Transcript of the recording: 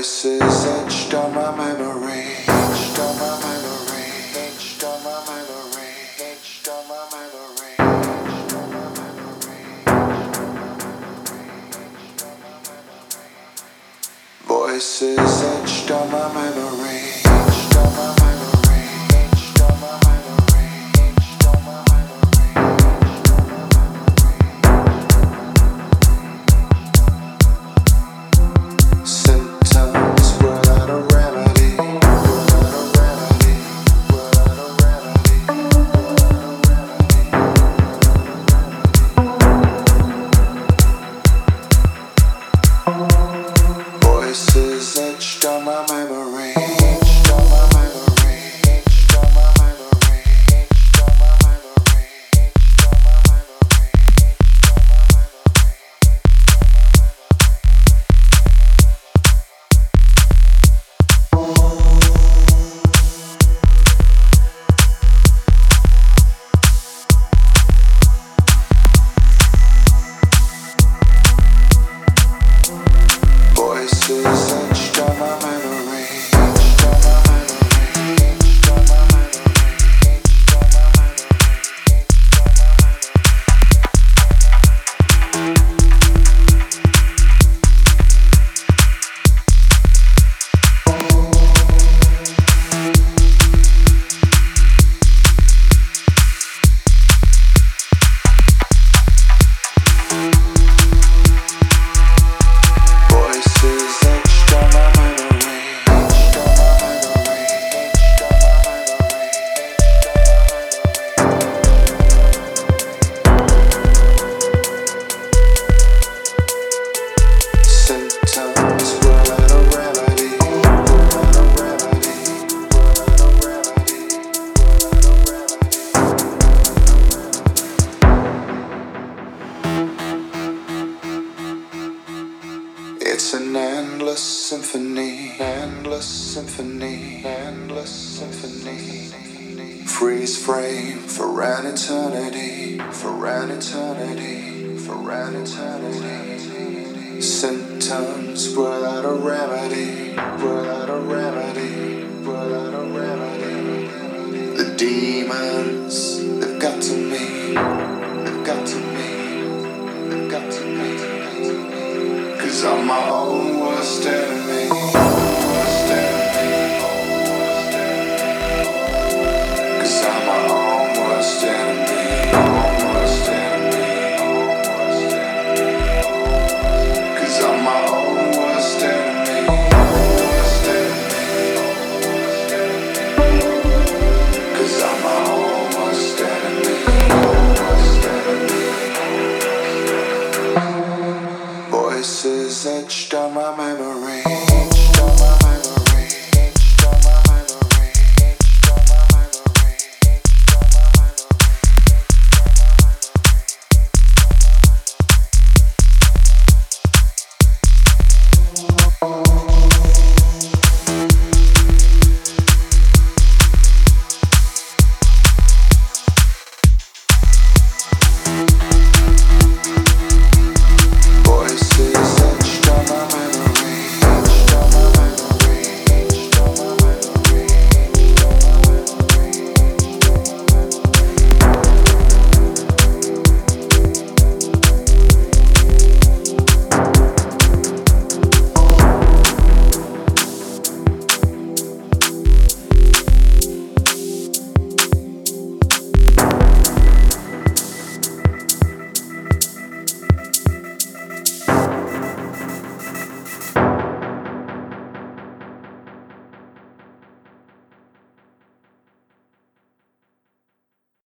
Voices etched on my memory, etched on my memory, etched on my memory, etched on my memory, etched on my memory. Voices etched on my memory, etched on my memory, etched on my memory, etched on my memory. Symptoms without a remedy, without a remedy, without a remedy, voices etched on my memory, etched on my memory, etched on my memory, etched on my memory, etched on my memory, etched on my memory. Voices etched on my memory, etched on my memory, etched on my memory, etched on my memory, etched on my voices etched on my memory, etched on my memory, etched on my memory, etched on my memory. Symptoms without a remedy, without a remedy, without a remedy, without a remedy. It's an endless symphony, endless symphony, endless symphony. Freeze frame for an eternity, for an eternity, for an eternity. Symptoms without a remedy, without a remedy, without a remedy. The demon